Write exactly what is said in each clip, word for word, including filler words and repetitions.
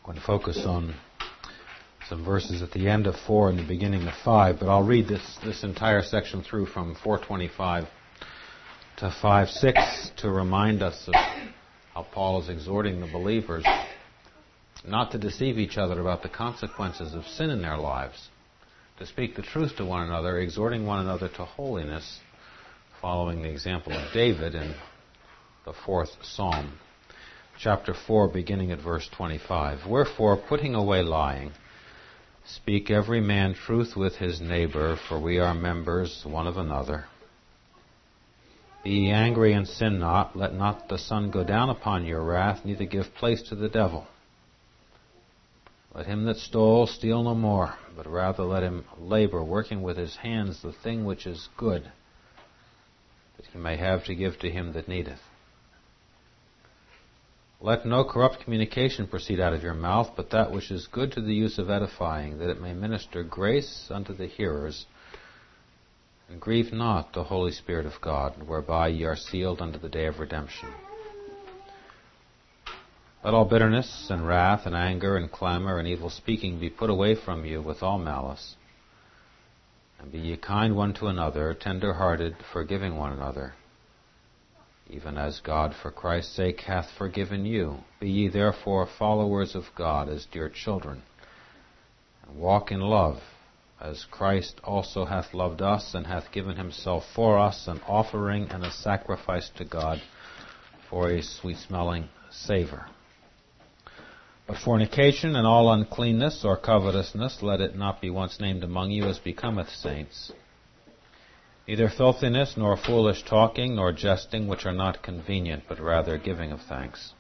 going to focus on some verses at the end of four and the beginning of five, but I'll read this, this entire section through from four twenty-five to five six to remind us of how Paul is exhorting the believers not to deceive each other about the consequences of sin in their lives, to speak the truth to one another, exhorting one another to holiness, following the example of David in the fourth Psalm. Chapter four, beginning at verse twenty-five. Wherefore, putting away lying, speak every man truth with his neighbor, for we are members one of another. Be ye angry and sin not. Let not the sun go down upon your wrath, neither give place to the devil. Let him that stole steal no more, but rather let him labor, working with his hands the thing which is good, that he may have to give to him that needeth. Let no corrupt communication proceed out of your mouth, but that which is good to the use of edifying, that it may minister grace unto the hearers. And grieve not the Holy Spirit of God, whereby ye are sealed unto the day of redemption. Let all bitterness and wrath and anger and clamor and evil speaking be put away from you with all malice. And be ye kind one to another, tender-hearted, forgiving one another, even as God for Christ's sake hath forgiven you. Be ye therefore followers of God as dear children, and walk in love, as Christ also hath loved us, and hath given himself for us, an offering and a sacrifice to God for a sweet-smelling savour. But fornication and all uncleanness or covetousness, let it not be once named among you as becometh saints. Neither filthiness, nor foolish talking, nor jesting, which are not convenient, but rather giving of thanks.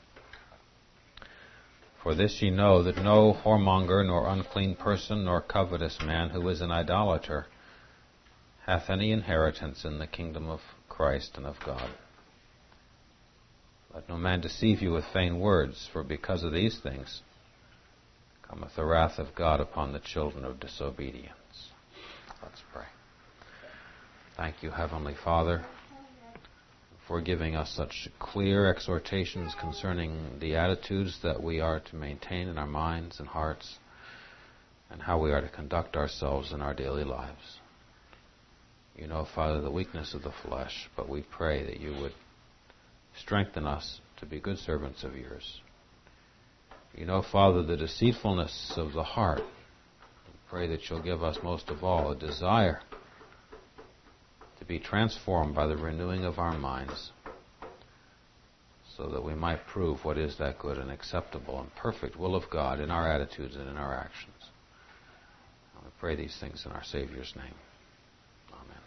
For this ye know, that no whoremonger, nor unclean person, nor covetous man, who is an idolater, hath any inheritance in the kingdom of Christ and of God. Let no man deceive you with vain words, for because of these things cometh the wrath of God upon the children of disobedience. Let's pray. Thank you, Heavenly Father, for giving us such clear exhortations concerning the attitudes that we are to maintain in our minds and hearts, and how we are to conduct ourselves in our daily lives. You know, Father, the weakness of the flesh, but we pray that you would strengthen us to be good servants of yours. You know, Father, the deceitfulness of the heart. We pray that you'll give us most of all a desire to be transformed by the renewing of our minds, so that we might prove what is that good and acceptable and perfect will of God in our attitudes and in our actions. And we pray these things in our Savior's name. Amen.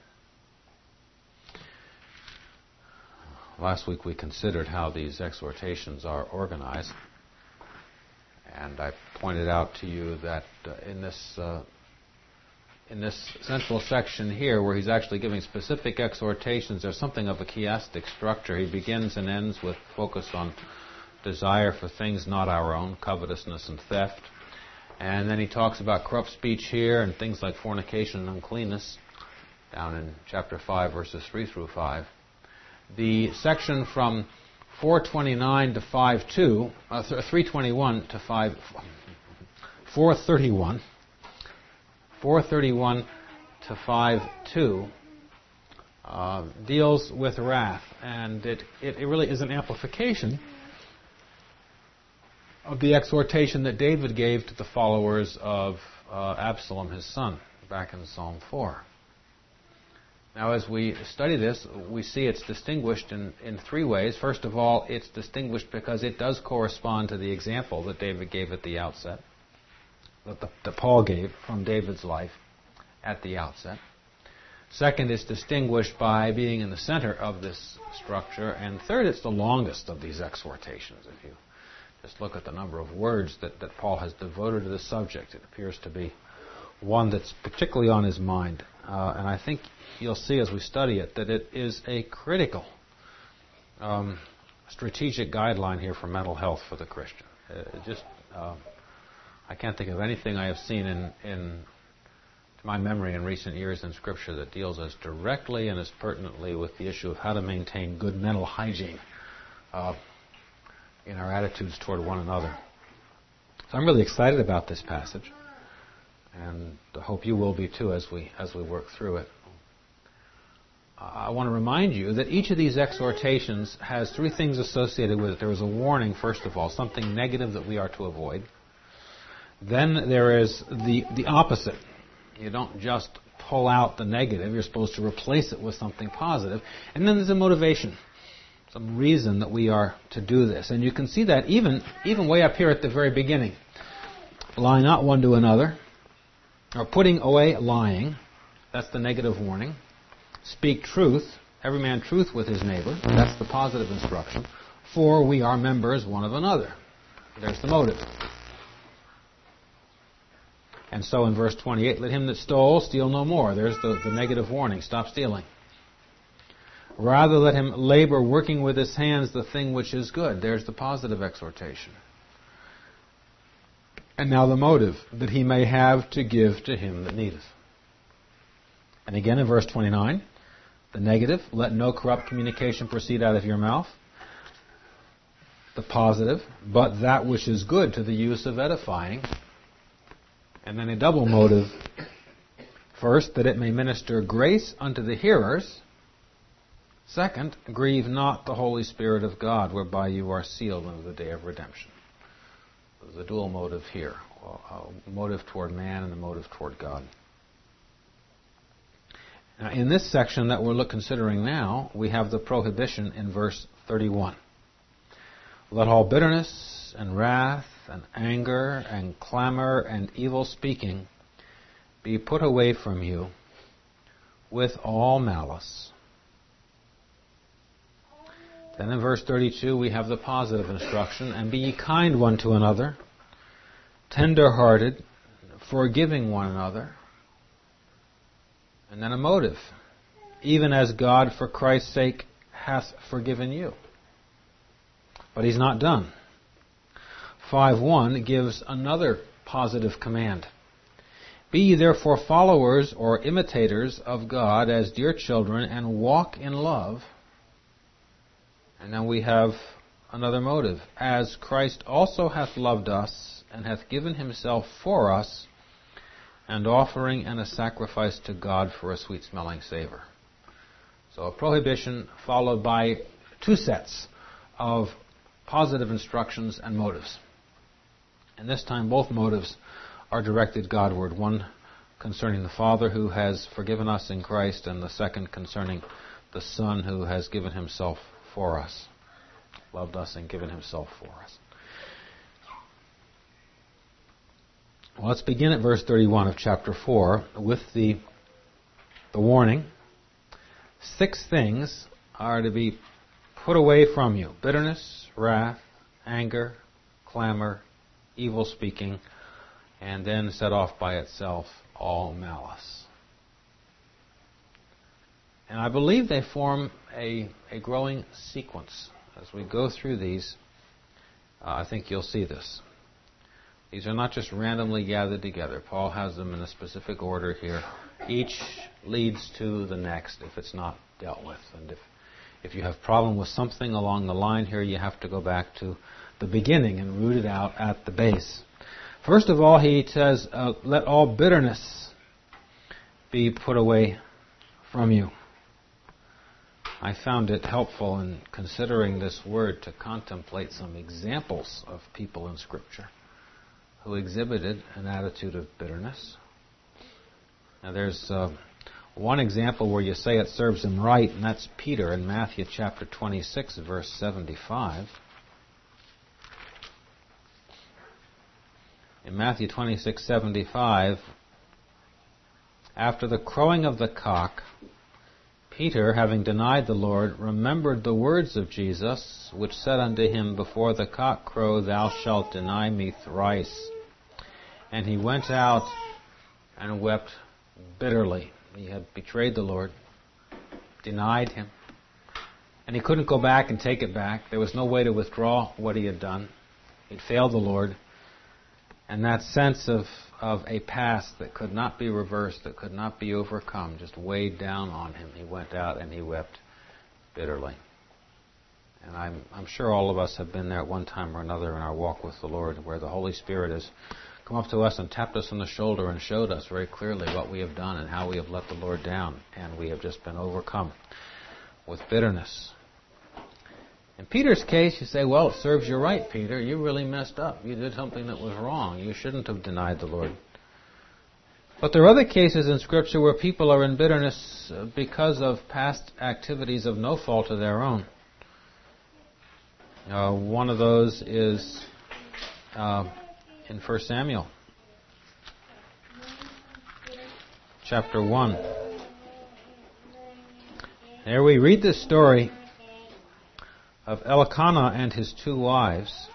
Last week we considered how these exhortations are organized, and I pointed out to you that uh, in this uh, in this central section here, where he's actually giving specific exhortations, there's something of a chiastic structure. He begins and ends with focus on desire for things not our own, covetousness and theft. And then he talks about corrupt speech here and things like fornication and uncleanness, down in chapter five, verses three through five. The section from four twenty-nine to five two, uh, three twenty-one to five, four thirty-one, four thirty-one to five two uh, deals with wrath, and it, it, it really is an amplification of the exhortation that David gave to the followers of uh, Absalom, his son, back in Psalm four. Now, as we study this, we see it's distinguished in, in three ways. First of all, it's distinguished because it does correspond to the example that David gave at the outset, that, the, that Paul gave from David's life at the outset. Second, it's distinguished by being in the center of this structure. And third, it's the longest of these exhortations. If you just look at the number of words that, that Paul has devoted to the subject, it appears to be one that's particularly on his mind. Uh, and I think you'll see as we study it that it is a critical um, strategic guideline here for mental health for the Christian. It just, uh, I can't think of anything I have seen in, in to my memory in recent years in Scripture that deals as directly and as pertinently with the issue of how to maintain good mental hygiene uh, in our attitudes toward one another. So I'm really excited about this passage, and I hope you will be too as we as we work through it. I want to remind you that each of these exhortations has three things associated with it. There is a warning, first of all, something negative that we are to avoid. Then there is the, the opposite. You don't just pull out the negative. You're supposed to replace it with something positive. And then there's a motivation, some reason that we are to do this. And you can see that even, even way up here at the very beginning. Lie not one to another, or putting away lying. That's the negative warning. Speak truth, every man truth with his neighbor. That's the positive instruction. For we are members one of another. There's the motive. And so in verse twenty-eight, let him that stole steal no more. There's the, the negative warning. Stop stealing. Rather let him labor working with his hands the thing which is good. There's the positive exhortation. And now the motive, that he may have to give to him that needeth. And again in verse twenty-nine, the negative, let no corrupt communication proceed out of your mouth. The positive, but that which is good to the use of edifying. And then a double motive. First, that it may minister grace unto the hearers. Second, grieve not the Holy Spirit of God, whereby you are sealed unto the day of redemption. There's a dual motive here. A motive toward man and a motive toward God. Now, in this section that we're considering now, we have the prohibition in verse thirty-one. Let all bitterness and wrath and anger and clamor and evil speaking be put away from you with all malice. Then in verse thirty-two we have the positive instruction, and be ye kind one to another, tender-hearted, forgiving one another. And then a motive, even as God for Christ's sake hath forgiven you. But he's not done. five one gives another positive command. Be ye therefore followers or imitators of God as dear children, and walk in love. And then we have another motive. As Christ also hath loved us, and hath given himself for us, and offering and a sacrifice to God for a sweet-smelling savor. So a prohibition followed by two sets of positive instructions and motives. And this time both motives are directed Godward. One concerning the Father who has forgiven us in Christ, and the second concerning the Son who has given himself for us, loved us and given himself for us. Well, let's begin at verse thirty-one of chapter four with the, the warning. Six things are to be put away from you: bitterness, wrath, anger, clamor, evil speaking, and then set off by itself all malice. And I believe they form a, a growing sequence. As we go through these, uh, I think you'll see this. These are not just randomly gathered together. Paul has them in a specific order here. Each leads to the next if it's not dealt with. And if, if you have problem with something along the line here, you have to go back to the beginning and root it out at the base. First of all, he says, uh, let all bitterness be put away from you. I found it helpful in considering this word to contemplate some examples of people in Scripture who exhibited an attitude of bitterness. Now there's uh, one example where you say it serves him right, and that's Peter in Matthew chapter twenty-six, verse seventy-five. In Matthew twenty-six seventy-five, after the crowing of the cock, Peter, having denied the Lord, remembered the words of Jesus, which said unto him, Before the cock crow, thou shalt deny me thrice. And he went out and wept bitterly. He had betrayed the Lord, denied him, and he couldn't go back and take it back. There was no way to withdraw what he had done. He'd failed the Lord. And that sense of, of a past that could not be reversed, that could not be overcome, just weighed down on him. He went out and he wept bitterly. And I'm, I'm sure all of us have been there at one time or another in our walk with the Lord, where the Holy Spirit has come up to us and tapped us on the shoulder and showed us very clearly what we have done and how we have let the Lord down, and we have just been overcome with bitterness. In Peter's case, you say, well, it serves you right, Peter. You really messed up. You did something that was wrong. You shouldn't have denied the Lord. But there are other cases in Scripture where people are in bitterness because of past activities of no fault of their own. Uh, one of those is uh, in First Samuel, chapter one. There we read this story of Elkanah and his two wives.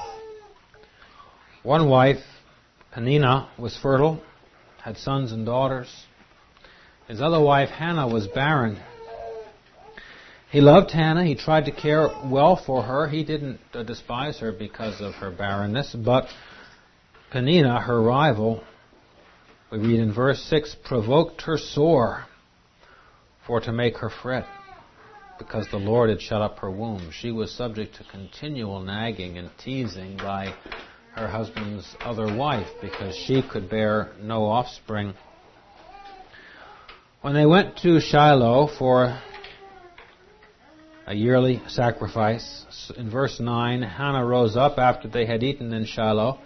One wife, Peninnah, was fertile, had sons and daughters. His other wife, Hannah, was barren. He loved Hannah. He tried to care well for her. He didn't uh, despise her because of her barrenness. But Peninnah, her rival, we read in verse six, provoked her sore for to make her fret, because the Lord had shut up her womb. She was subject to continual nagging and teasing by her husband's other wife because she could bear no offspring. When they went to Shiloh for a yearly sacrifice, in verse nine, Hannah rose up after they had eaten in Shiloh,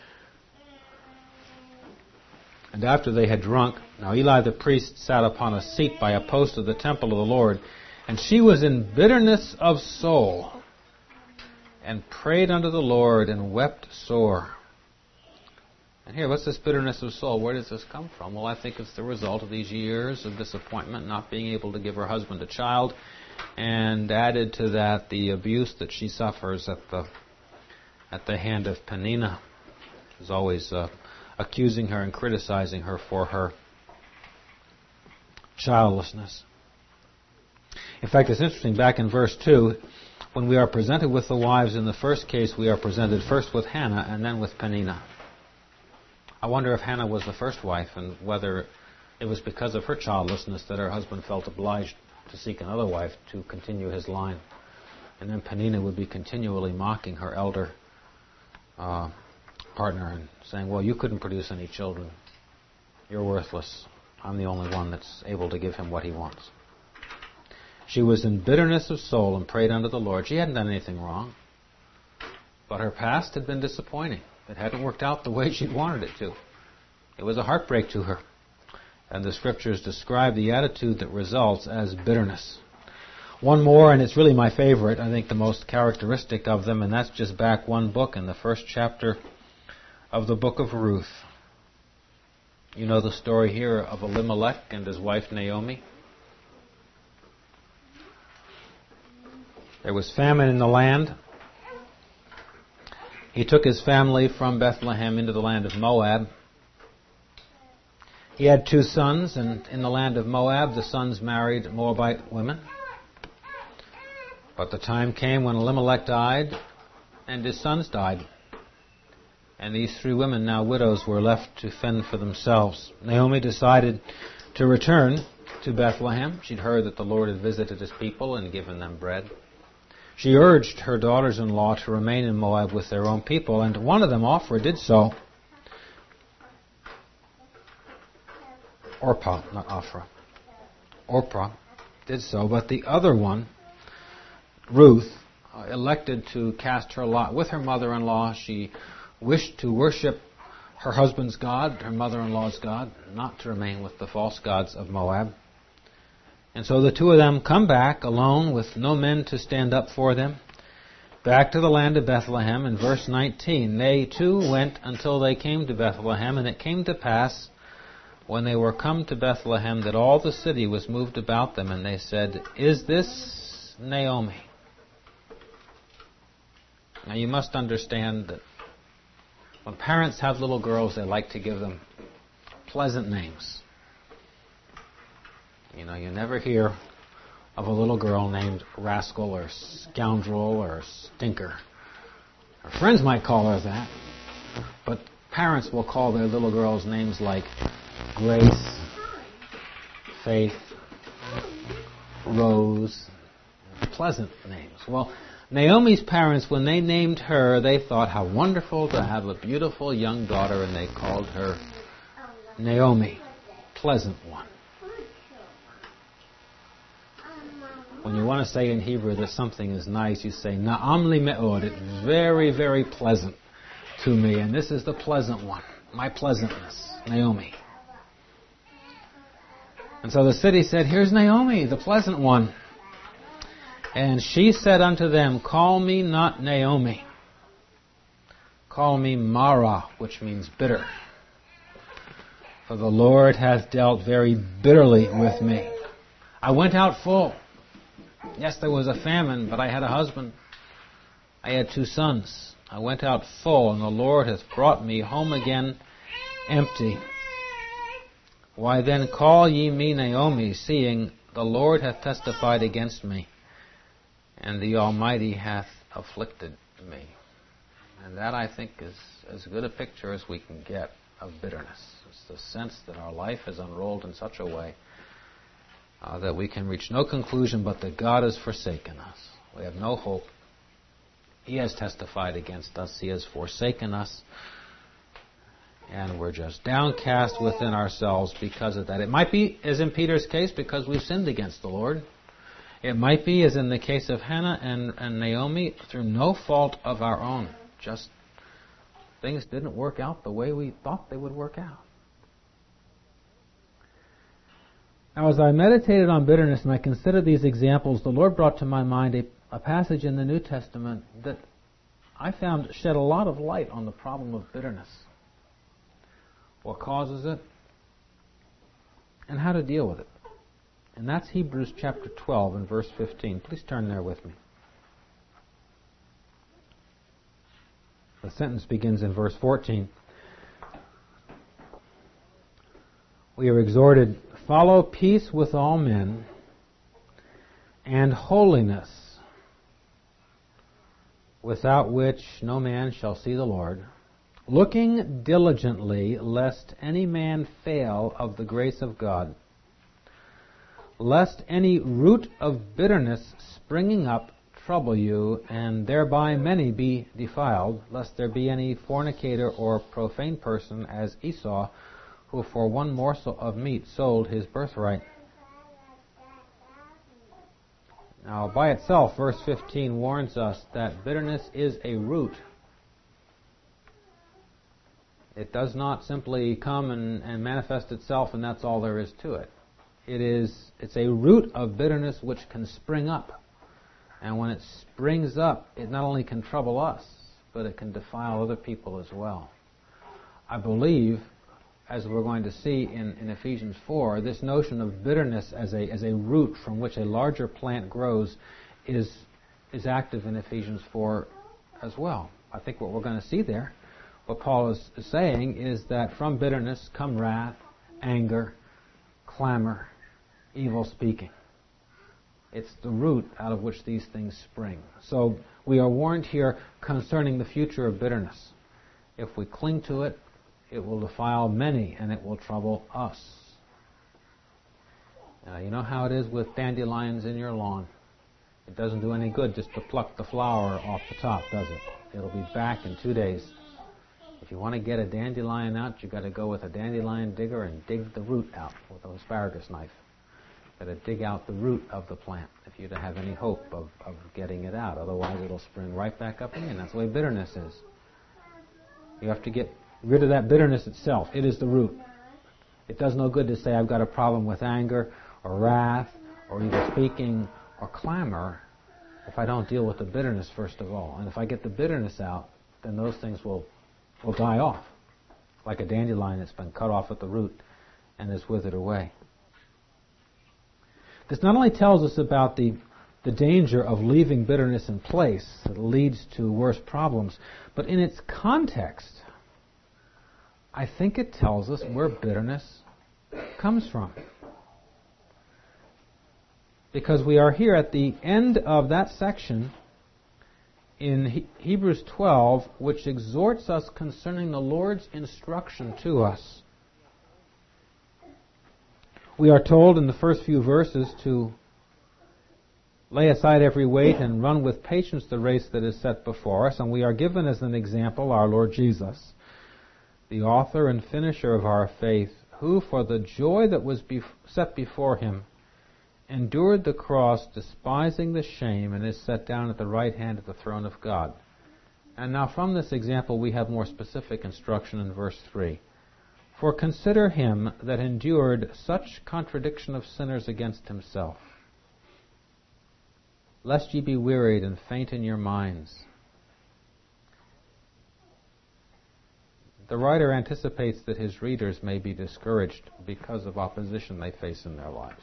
and after they had drunk. Now Eli the priest sat upon a seat by a post of the temple of the Lord, and she was in bitterness of soul, and prayed unto the Lord, and wept sore. And here, what's this bitterness of soul? Where does this come from? Well, I think it's the result of these years of disappointment, not being able to give her husband a child, and added to that the abuse that she suffers at the at the hand of Peninnah, who's always uh, accusing her and criticizing her for her childlessness. In fact, it's interesting, back in verse two, when we are presented with the wives in the first case, we are presented first with Hannah and then with Peninnah. I wonder if Hannah was the first wife and whether it was because of her childlessness that her husband felt obliged to seek another wife to continue his line. And then Peninnah would be continually mocking her elder uh, partner and saying, well, you couldn't produce any children. You're worthless. I'm the only one that's able to give him what he wants. She was in bitterness of soul and prayed unto the Lord. She hadn't done anything wrong, but her past had been disappointing. It hadn't worked out the way she'd wanted it to. It was a heartbreak to her. And the Scriptures describe the attitude that results as bitterness. One more, and it's really my favorite, I think the most characteristic of them, and that's just back one book in the first chapter of the book of Ruth. You know the story here of Elimelech and his wife Naomi. There was famine in the land. He took his family from Bethlehem into the land of Moab. He had two sons, and in the land of Moab, the sons married Moabite women. But the time came when Elimelech died, and his sons died. And these three women, now widows, were left to fend for themselves. Naomi decided to return to Bethlehem. She'd heard that the Lord had visited his people and given them bread. She urged her daughters-in-law to remain in Moab with their own people, and one of them, Orpah, did so. Orpah, not Ophrah. Orpah did so, but the other one, Ruth, uh, elected to cast her lot with her mother-in-law. She wished to worship her husband's God, her mother-in-law's God, not to remain with the false gods of Moab. And so the two of them come back alone with no men to stand up for them, back to the land of Bethlehem. In verse nineteen, they too went until they came to Bethlehem, and it came to pass, when they were come to Bethlehem, that all the city was moved about them, and they said, is this Naomi? Now you must understand that when parents have little girls, they like to give them pleasant names. You know, you never hear of a little girl named Rascal or Scoundrel or Stinker. Her friends might call her that, but parents will call their little girls names like Grace, Faith, Rose, pleasant names. Well, Naomi's parents, when they named her, they thought how wonderful to have a beautiful young daughter, and they called her Naomi, pleasant one. When you want to say in Hebrew that something is nice, you say Na'am li me'od. It's very, very pleasant to me, and this is the pleasant one, my pleasantness, Naomi. And so the city said, here's Naomi, the pleasant one. And she said unto them, call me not Naomi. Call me Mara, which means bitter. For the Lord hath dealt very bitterly with me. I went out full. Yes, there was a famine, but I had a husband. I had two sons. I went out full, and the Lord hath brought me home again empty. Why then call ye me Naomi, seeing the Lord hath testified against me, and the Almighty hath afflicted me. And that, I think, is as good a picture as we can get of bitterness. It's the sense that our life is unrolled in such a way uh, that we can reach no conclusion but that God has forsaken us. We have no hope. He has testified against us. He has forsaken us. And we're just downcast within ourselves because of that. It might be, as in Peter's case, because we've sinned against the Lord. It might be, as in the case of Hannah and, and Naomi, through no fault of our own. Just things didn't work out the way we thought they would work out. Now, as I meditated on bitterness and I considered these examples, the Lord brought to my mind a, a passage in the New Testament that I found shed a lot of light on the problem of bitterness. What causes it, and how to deal with it. And that's Hebrews chapter twelve and verse fifteen. Please turn there with me. The sentence begins in verse fourteen. We are exhorted, follow peace with all men and holiness, without which no man shall see the Lord, looking diligently lest any man fail of the grace of God, lest any root of bitterness springing up trouble you, and thereby many be defiled, lest there be any fornicator or profane person as Esau, who for one morsel of meat sold his birthright. Now, by itself, verse fifteen warns us that bitterness is a root. It does not simply come and, and manifest itself and that's all there is to it. It is, it's a root of bitterness which can spring up. And when it springs up, it not only can trouble us, but it can defile other people as well. I believe, as we're going to see in, in Ephesians four, this notion of bitterness as a, as a root from which a larger plant grows is, is active in Ephesians four as well. I think what we're going to see there, what Paul is saying, is that from bitterness come wrath, anger, clamor, evil speaking. It's the root out of which these things spring. So we are warned here concerning the future of bitterness. If we cling to it, it will defile many and it will trouble us. Now, you know how it is with dandelions in your lawn. It doesn't do any good just to pluck the flower off the top, does it? It'll be back in two days. If you want to get a dandelion out, you've got to go with a dandelion digger and dig the root out with an asparagus knife. You've got to dig out the root of the plant if you're to have any hope of, of getting it out. Otherwise, it'll spring right back up again. That's the way bitterness is. You have to get rid of that bitterness itself. It is the root. It does no good to say I've got a problem with anger or wrath or evil speaking or clamor if I don't deal with the bitterness first of all. And if I get the bitterness out, then those things will will die off, like a dandelion that's been cut off at the root and is withered away. This not only tells us about the, the danger of leaving bitterness in place that leads to worse problems, but in its context, I think it tells us where bitterness comes from. Because we are here at the end of that section in he- Hebrews twelve, which exhorts us concerning the Lord's instruction to us. We are told in the first few verses to lay aside every weight and run with patience the race that is set before us. And we are given as an example our Lord Jesus, the author and finisher of our faith, who for the joy that was bef- set before him endured the cross, despising the shame, and is set down at the right hand of the throne of God. And now from this example we have more specific instruction in verse three. For consider him that endured such contradiction of sinners against himself, lest ye be wearied and faint in your minds. The writer anticipates that his readers may be discouraged because of opposition they face in their lives.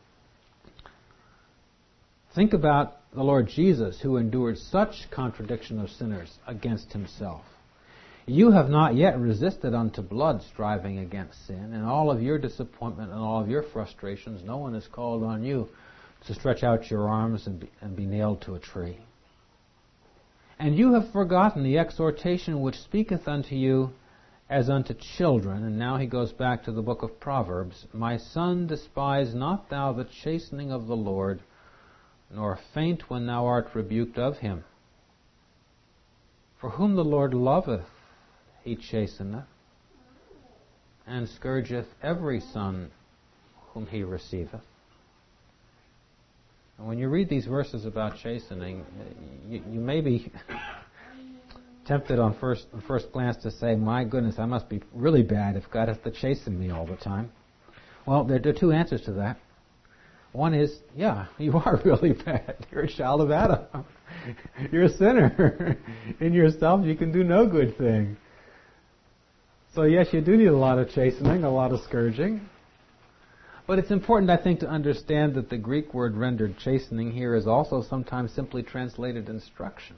Think about the Lord Jesus, who endured such contradiction of sinners against himself. You have not yet resisted unto blood, striving against sin. In all of your disappointment and all of your frustrations, no one has called on you to stretch out your arms and be, and be nailed to a tree. And you have forgotten the exhortation which speaketh unto you as unto children. And now he goes back to the book of Proverbs. My son, despise not thou the chastening of the Lord, nor faint when thou art rebuked of him. For whom the Lord loveth, he chasteneth, and scourgeth every son whom he receiveth. And when you read these verses about chastening, you, you may be tempted on first, on first glance to say, my goodness, I must be really bad if God has to chasten me all the time. Well, there are two answers to that. One is, yeah, you are really bad. You're a child of Adam. You're a sinner. In yourself, you can do no good thing. So yes, you do need a lot of chastening, a lot of scourging. But it's important, I think, to understand that the Greek word rendered chastening here is also sometimes simply translated instruction.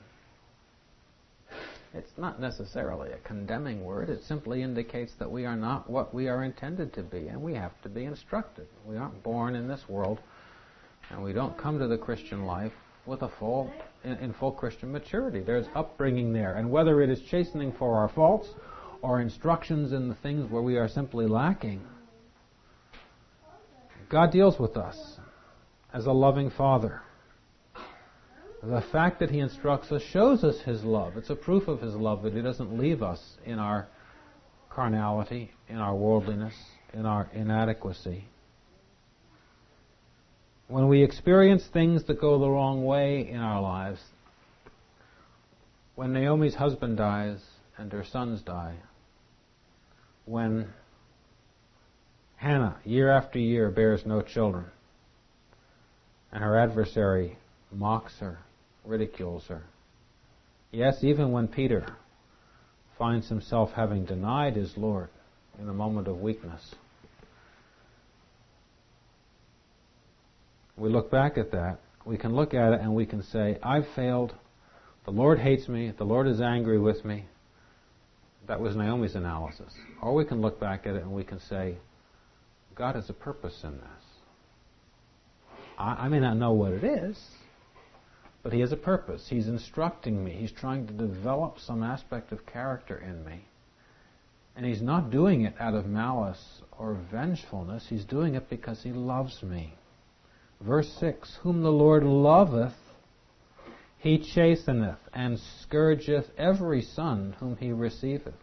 It's not necessarily a condemning word. It simply indicates that we are not what we are intended to be, and we have to be instructed. We aren't born in this world, and we don't come to the Christian life with a full, in, in full Christian maturity. There's upbringing there, and whether it is chastening for our faults or instructions in the things where we are simply lacking, God deals with us as a loving Father. The fact that he instructs us shows us his love. It's a proof of his love that he doesn't leave us in our carnality, in our worldliness, in our inadequacy. When we experience things that go the wrong way in our lives, when Naomi's husband dies and her sons die, when Hannah, year after year, bears no children, and her adversary mocks her, ridicules her. Yes, even when Peter finds himself having denied his Lord in a moment of weakness, we look back at that, we can look at it and we can say, I've failed, the Lord hates me, the Lord is angry with me. That was Naomi's analysis. Or we can look back at it and we can say, God has a purpose in this. I, I may not know what it is, but he has a purpose. He's instructing me. He's trying to develop some aspect of character in me. And he's not doing it out of malice or vengefulness. He's doing it because he loves me. Verse six, whom the Lord loveth, he chasteneth, and scourgeth every son whom he receiveth.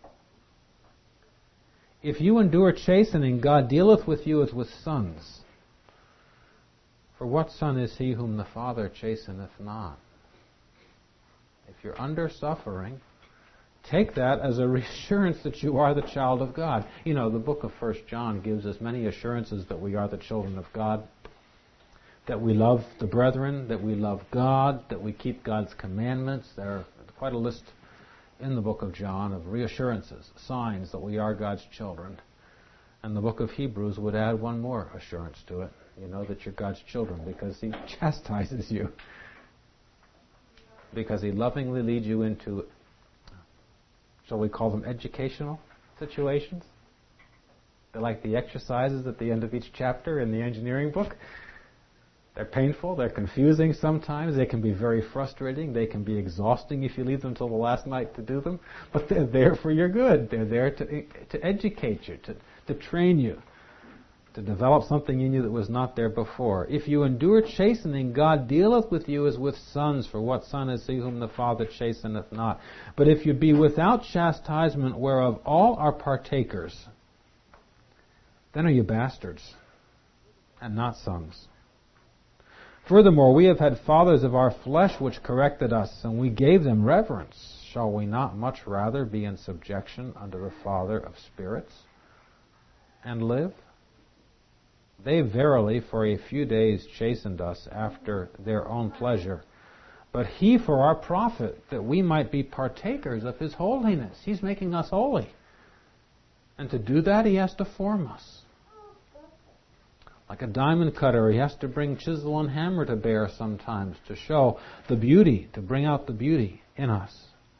If you endure chastening, God dealeth with you as with sons. For what son is he whom the Father chasteneth not? If you're under suffering, take that as a reassurance that you are the child of God. You know, the book of First John gives us many assurances that we are the children of God, that we love the brethren, that we love God, that we keep God's commandments. There are quite a list in the book of John of reassurances, signs that we are God's children. And the book of Hebrews would add one more assurance to it. You know that you're God's children because he chastises you. Because he lovingly leads you into, shall we call them educational situations? They're like the exercises at the end of each chapter in the engineering book. They're painful, they're confusing sometimes, they can be very frustrating, they can be exhausting if you leave them till the last night to do them, but they're there for your good. They're there to to educate you, to, to train you, to develop something in you that was not there before. If you endure chastening, God dealeth with you as with sons, for what son is he whom the Father chasteneth not? But if you be without chastisement, whereof all are partakers, then are you bastards, and not sons. Furthermore, we have had fathers of our flesh which corrected us, and we gave them reverence. Shall we not much rather be in subjection unto the Father of spirits, and live? They verily for a few days chastened us after their own pleasure, but he for our profit, that we might be partakers of his holiness. He's making us holy. And to do that, he has to form us. Like a diamond cutter, he has to bring chisel and hammer to bear sometimes to show the beauty, to bring out the beauty in us.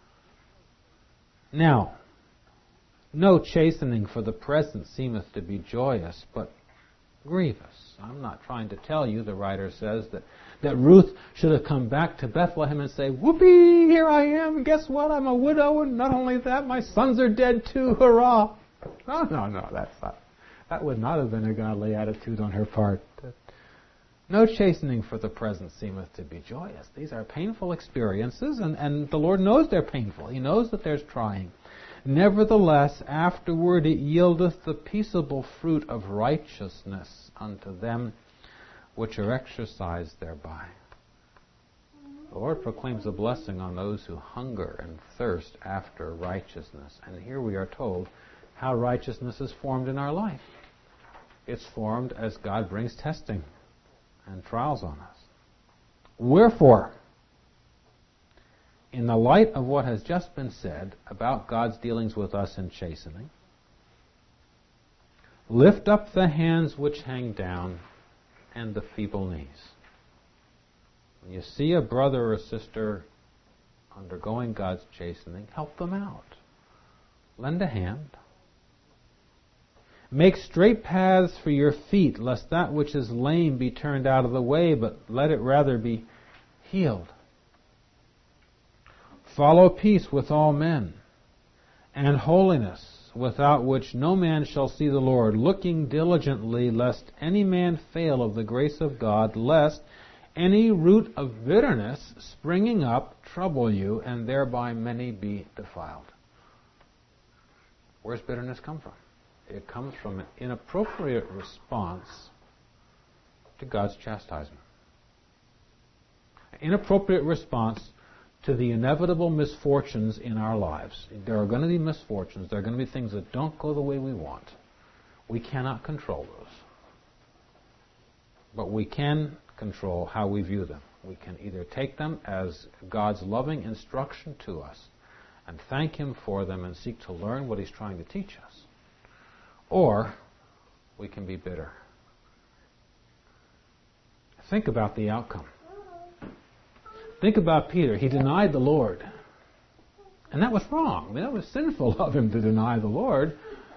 Now, no chastening for the present seemeth to be joyous, but grievous. I'm not trying to tell you, the writer says, that, that Ruth should have come back to Bethlehem and say, whoopee, here I am, guess what, I'm a widow, and not only that, my sons are dead too, hurrah. No, no, no, that's not. That would not have been a godly attitude on her part. No chastening for the present seemeth to be joyous. These are painful experiences, and, and the Lord knows they're painful. He knows that there's trying. Nevertheless, afterward it yieldeth the peaceable fruit of righteousness unto them which are exercised thereby. The Lord proclaims a blessing on those who hunger and thirst after righteousness. And here we are told how righteousness is formed in our life. It's formed as God brings testing and trials on us. Wherefore, in the light of what has just been said about God's dealings with us in chastening, lift up the hands which hang down and the feeble knees. When you see a brother or sister undergoing God's chastening, help them out. Lend a hand. Make straight paths for your feet, lest that which is lame be turned out of the way, but let it rather be healed. Follow peace with all men, and holiness, without which no man shall see the Lord, looking diligently, lest any man fail of the grace of God, lest any root of bitterness springing up trouble you, and thereby many be defiled. Where's bitterness come from? It comes from an inappropriate response to God's chastisement. An inappropriate response to the inevitable misfortunes in our lives. There are going to be misfortunes. There are going to be things that don't go the way we want. We cannot control those. But we can control how we view them. We can either take them as God's loving instruction to us and thank Him for them and seek to learn what He's trying to teach us. Or we can be bitter. Think about the outcome. Think about Peter. He denied the Lord. And that was wrong. I mean, that was sinful of him to deny the Lord.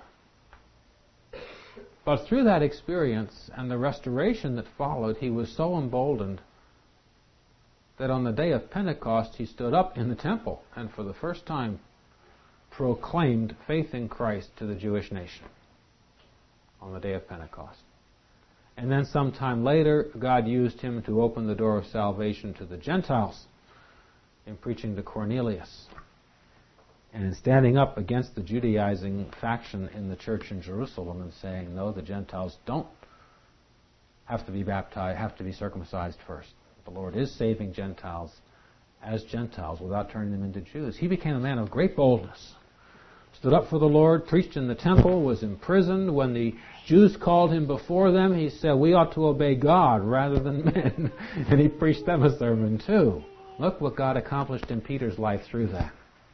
But through that experience and the restoration that followed, he was so emboldened that on the day of Pentecost he stood up in the temple and for the first time proclaimed faith in Christ to the Jewish nation on the day of Pentecost. And then sometime later, God used him to open the door of salvation to the Gentiles in preaching to Cornelius and in standing up against the Judaizing faction in the church in Jerusalem and saying, no, the Gentiles don't have to be baptized, have to be circumcised first. The Lord is saving Gentiles as Gentiles without turning them into Jews. He became a man of great boldness. Stood up for the Lord, preached in the temple, was imprisoned. When the Jews called him before them, he said, we ought to obey God rather than men. And he preached them a sermon too. Look what God accomplished in Peter's life through that.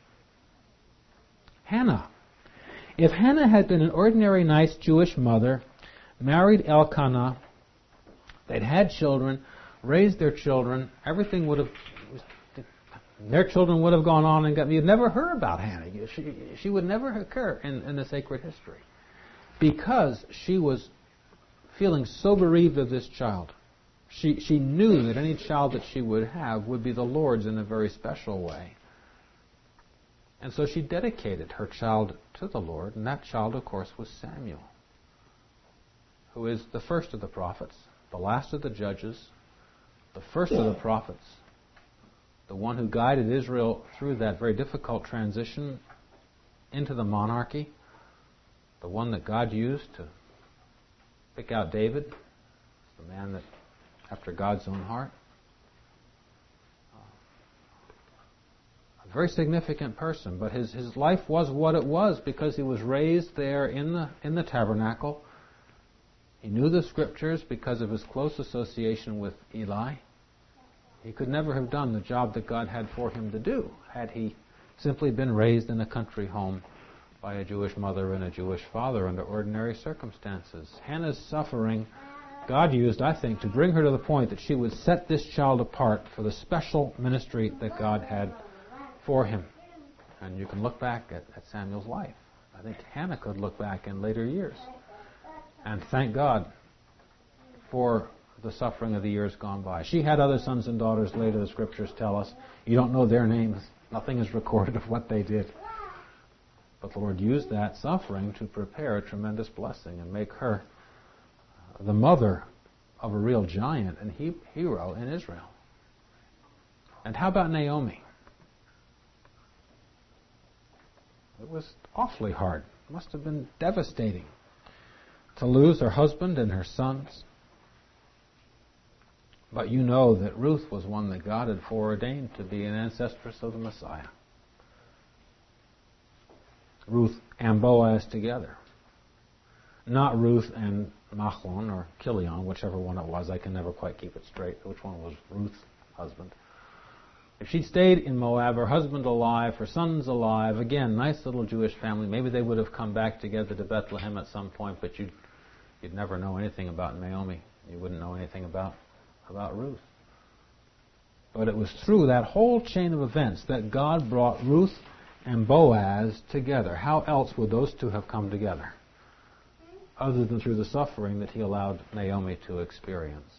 Hannah. If Hannah had been an ordinary, nice Jewish mother, married Elkanah, they'd had children, raised their children, everything would have, their children would have gone on and got, you'd never heard about Hannah. She, she would never occur in, in the sacred history. Because she was feeling so bereaved of this child. She, she knew that any child that she would have would be the Lord's in a very special way. And so she dedicated her child to the Lord, and that child, of course, was Samuel. who is the first of the prophets, the last of the judges, the first of the prophets, the one who guided Israel through that very difficult transition into the monarchy, the one that God used to pick out David, the man that after God's own heart. A very significant person, but his, his life was what it was because he was raised there in the in the tabernacle. He knew the scriptures because of his close association with Eli. He could never have done the job that God had for him to do had he simply been raised in a country home by a Jewish mother and a Jewish father under ordinary circumstances. Hannah's suffering, God used, I think, to bring her to the point that she would set this child apart for the special ministry that God had for him. And you can look back at, at Samuel's life. I think Hannah could look back in later years and thank God for the suffering of the years gone by. She had other sons and daughters later, the scriptures tell us. You don't know their names. Nothing is recorded of what they did. But the Lord used that suffering to prepare a tremendous blessing and make her the mother of a real giant and he- hero in Israel. And how about Naomi? It was awfully hard. It must have been devastating to lose her husband and her sons. But you know that Ruth was one that God had foreordained to be an ancestress of the Messiah. Ruth and Boaz together. Not Ruth and Machlon or Kilion, whichever one it was. I can never quite keep it straight. Which one was Ruth's husband? If she'd stayed in Moab, her husband alive, her sons alive, again, nice little Jewish family, maybe they would have come back together to Bethlehem at some point, but you'd, you'd never know anything about Naomi. You wouldn't know anything about, about Ruth. But it was through that whole chain of events that God brought Ruth and Boaz together. How else would those two have come together? Other than through the suffering that he allowed Naomi to experience.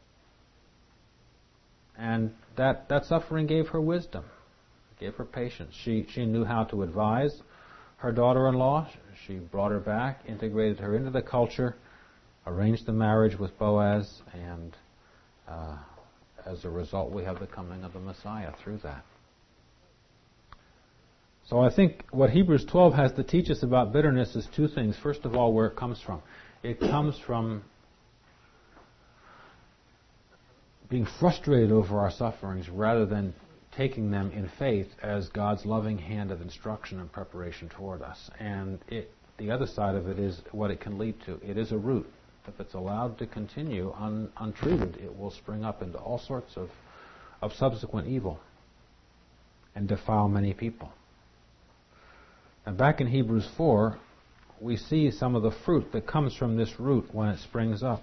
And that, that suffering gave her wisdom, gave her patience. She, she knew how to advise her daughter-in-law. She brought her back, integrated her into the culture, arranged the marriage with Boaz, and uh, as a result we have the coming of the Messiah through that. So I think what Hebrews twelve has to teach us about bitterness is two things. First of all, where it comes from. It comes from being frustrated over our sufferings rather than taking them in faith as God's loving hand of instruction and preparation toward us. And it, the other side of it is what it can lead to. It is a root. If it's allowed to continue un, untreated, it will spring up into all sorts of, of subsequent evil and defile many people. And back in Hebrews four, we see some of the fruit that comes from this root when it springs up.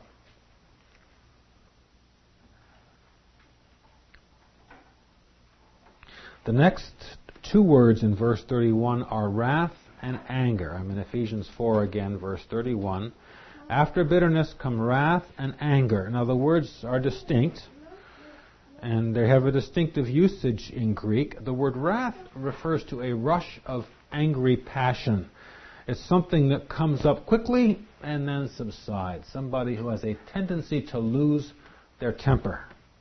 The next two words in verse thirty-one are wrath and anger. I'm in Ephesians four again, verse thirty-one. After bitterness come wrath and anger. Now the words are distinct, and they have a distinctive usage in Greek. The word wrath refers to a rush of angry passion. It's something that comes up quickly and then subsides. Somebody who has a tendency to lose their temper.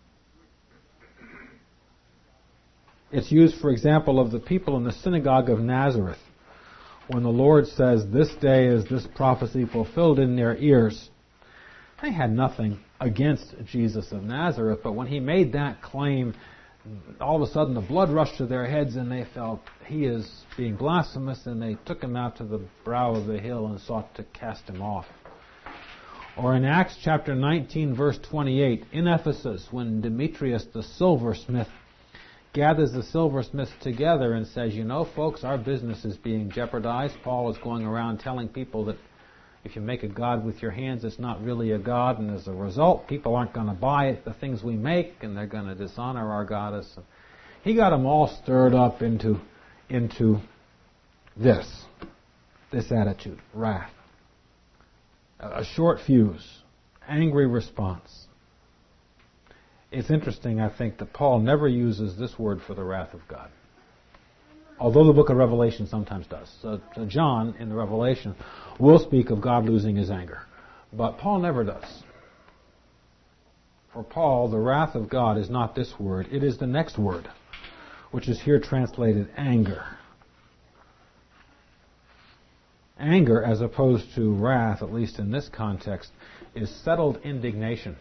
It's used, for example, of the people in the synagogue of Nazareth. When the Lord says, "This day is this prophecy fulfilled in their ears," they had nothing against Jesus of Nazareth, but when he made that claim, all of a sudden the blood rushed to their heads and they felt he is being blasphemous, and they took him out to the brow of the hill and sought to cast him off. Or in Acts chapter nineteen, verse twenty-eight, in Ephesus, when Demetrius the silversmith gathers the silversmiths together and says, you know, folks, our business is being jeopardized. Paul is going around telling people that if you make a god with your hands, it's not really a god, and as a result, people aren't going to buy the things we make, and they're going to dishonor our goddess. He got them all stirred up into, into this, this attitude, wrath. A short fuse, angry response. It's interesting, I think, that Paul never uses this word for the wrath of God, although the book of Revelation sometimes does. So, so John, in the Revelation, will speak of God losing his anger. But Paul never does. For Paul, the wrath of God is not this word, it is the next word, which is here translated anger. Anger, as opposed to wrath, at least in this context, is settled indignation.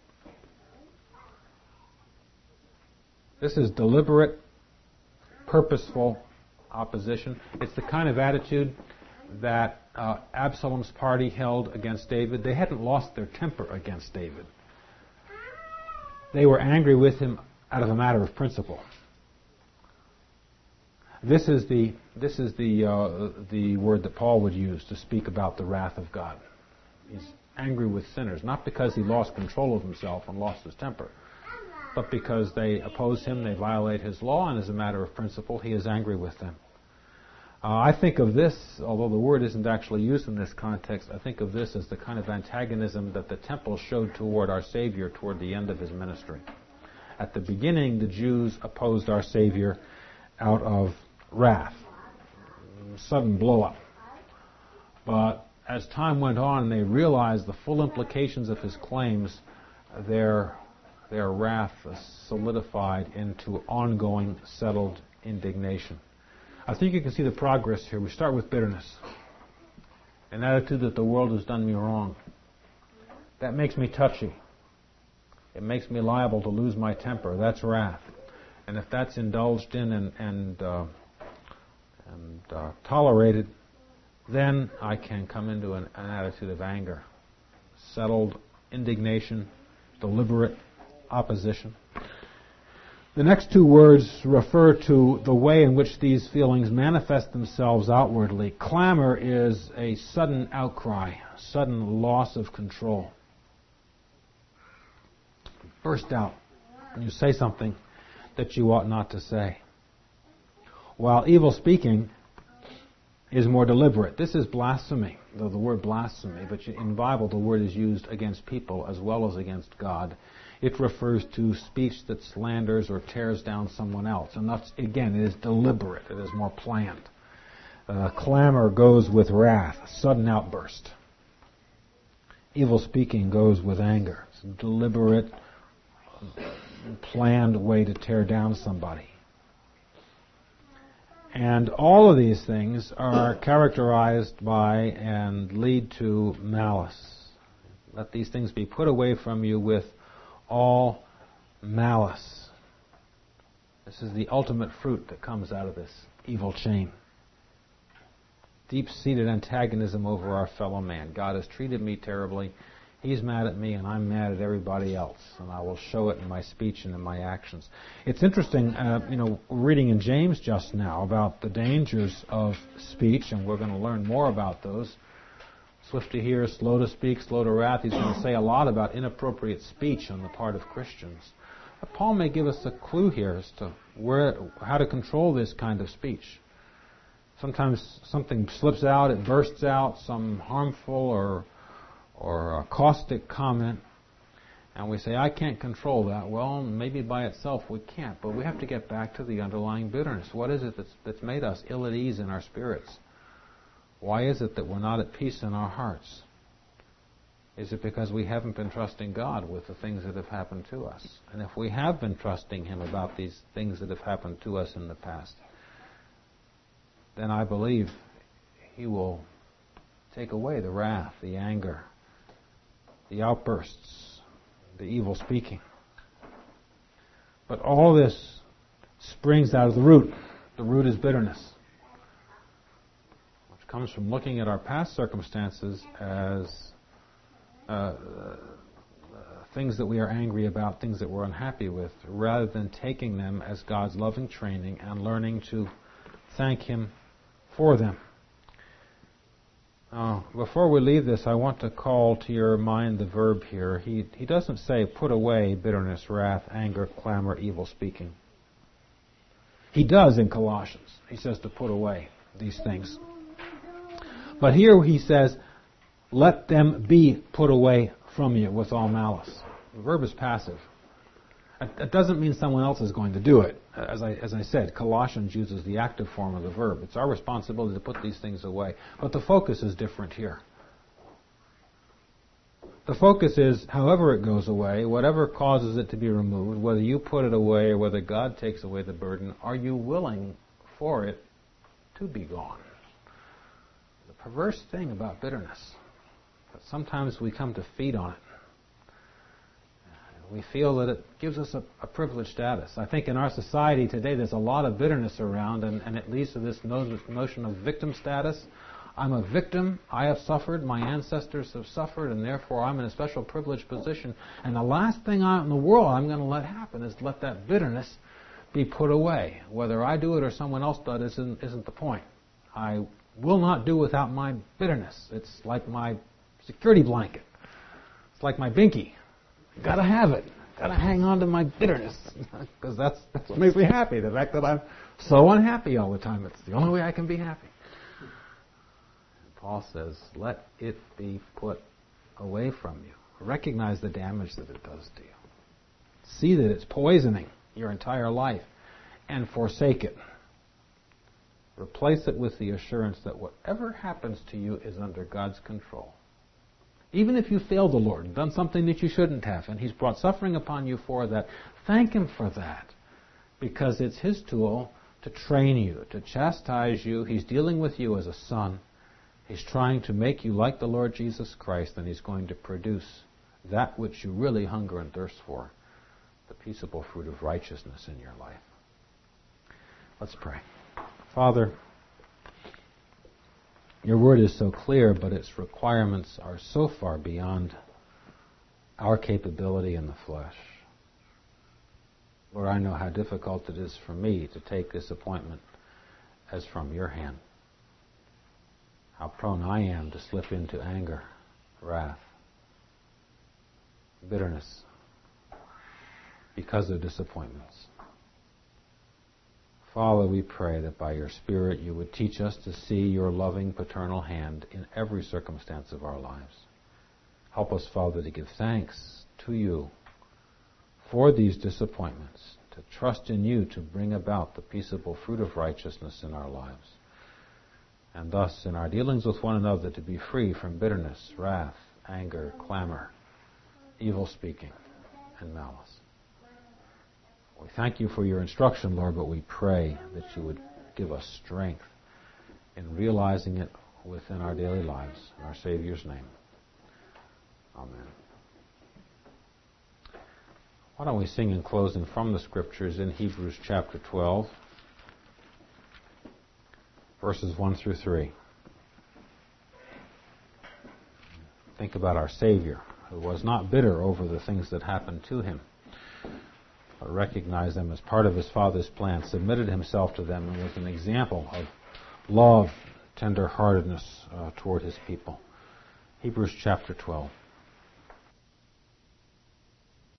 This is deliberate, purposeful opposition. It's the kind of attitude that uh, Absalom's party held against David. They hadn't lost their temper against David. They were angry with him out of a matter of principle. This is the this is the uh, the word that Paul would use to speak about the wrath of God. He's angry with sinners, not because he lost control of himself and lost his temper, but because they oppose him, they violate his law, and as a matter of principle, he is angry with them. Uh, I think of this, although the word isn't actually used in this context, I think of this as the kind of antagonism that the temple showed toward our Savior toward the end of his ministry. At the beginning, the Jews opposed our Savior out of wrath, sudden blow-up. But as time went on and they realized the full implications of his claims, their, their wrath solidified into ongoing, settled indignation. I think you can see the progress here. We start with bitterness, an attitude that the world has done me wrong. That makes me touchy. It makes me liable to lose my temper. That's wrath. And if that's indulged in and, and, uh, and uh, tolerated, then I can come into an, an attitude of anger, settled indignation, deliberate opposition. The next two words refer to the way in which these feelings manifest themselves outwardly. Clamor is a sudden outcry, sudden loss of control. Burst out when you say something that you ought not to say. While evil speaking is more deliberate. This is blasphemy, though the word blasphemy, but in the Bible the word is used against people as well as against God. It refers to speech that slanders or tears down someone else. And that's, again, it is deliberate. It is more planned. Uh, clamor goes with wrath, sudden outburst. Evil speaking goes with anger. It's a deliberate, planned way to tear down somebody. And all of these things are characterized by and lead to malice. Let these things be put away from you with all malice. This is the ultimate fruit that comes out of this evil chain. Deep-seated antagonism over our fellow man. God has treated me terribly. He's mad at me and I'm mad at everybody else. And I will show it in my speech and in my actions. It's interesting, uh, you know, we're reading in James just now about the dangers of speech, and we're going to learn more about those. Swift to hear, slow to speak, slow to wrath. He's going to say a lot about inappropriate speech on the part of Christians. But Paul may give us a clue here as to where, how to control this kind of speech. Sometimes something slips out, it bursts out, some harmful or or a caustic comment, and we say, I can't control that. Well, maybe by itself we can't, but we have to get back to the underlying bitterness. What is it that's, that's made us ill at ease in our spirits? Why is it that we're not at peace in our hearts? Is it because we haven't been trusting God with the things that have happened to us? And if we have been trusting Him about these things that have happened to us in the past, then I believe He will take away the wrath, the anger, the outbursts, the evil speaking. But all this springs out of the root. The root is bitterness, which comes from looking at our past circumstances as uh, uh, things that we are angry about, things that we're unhappy with, rather than taking them as God's loving training and learning to thank Him for them. Uh, before we leave this, I want to call to your mind the verb here. He, he doesn't say put away bitterness, wrath, anger, clamor, evil speaking. He does in Colossians. He says to put away these things. But here he says, let them be put away from you with all malice. The verb is passive. It doesn't mean someone else is going to do it. As I, as I said, Colossians uses the active form of the verb. It's our responsibility to put these things away. But the focus is different here. the focus is, however it goes away, whatever causes it to be removed, whether you put it away or whether God takes away the burden, are you willing for it to be gone? The perverse thing about bitterness, that sometimes we come to feed on it. We feel that it gives us a, a privileged status. I think in our society today there's a lot of bitterness around, and, and it leads to this no, notion of victim status. I'm a victim, I have suffered, my ancestors have suffered, and therefore I'm in a special privileged position. And the last thing I, in the world I'm going to let happen is let that bitterness be put away. Whether I do it or someone else does isn't, isn't the point. I will not do without my bitterness. It's like my security blanket. It's like my binky. Gotta have it. Gotta hang on to my bitterness. Because that's, that's what makes me happy. The fact that I'm so unhappy all the time. It's the only way I can be happy. And Paul says, let it be put away from you. Recognize the damage that it does to you. See that it's poisoning your entire life. And forsake it. Replace it with the assurance that whatever happens to you is under God's control. Even if you failed the Lord and done something that you shouldn't have, and He's brought suffering upon you for that, thank Him for that. Because it's His tool to train you, to chastise you. He's dealing with you as a son. He's trying to make you like the Lord Jesus Christ, and He's going to produce that which you really hunger and thirst for, the peaceable fruit of righteousness in your life. Let's pray. Father, Your Word is so clear, but its requirements are so far beyond our capability in the flesh. Lord, I know how difficult it is for me to take disappointment as from Your hand. How prone I am to slip into anger, wrath, bitterness because of disappointments. Father, we pray that by Your Spirit You would teach us to see Your loving paternal hand in every circumstance of our lives. Help us, Father, to give thanks to You for these disappointments, to trust in You to bring about the peaceable fruit of righteousness in our lives, and thus in our dealings with one another to be free from bitterness, wrath, anger, clamor, evil speaking, and malice. We thank You for Your instruction, Lord, but we pray that You would give us strength in realizing it within our daily lives. In our Savior's name. Amen. Why don't we sing in closing from the Scriptures in Hebrews chapter twelve, verses one through three. Think about our Savior, who was not bitter over the things that happened to Him, but recognized them as part of His Father's plan, submitted Himself to them, and was an example of love, tender-heartedness uh, toward His people. Hebrews chapter twelve.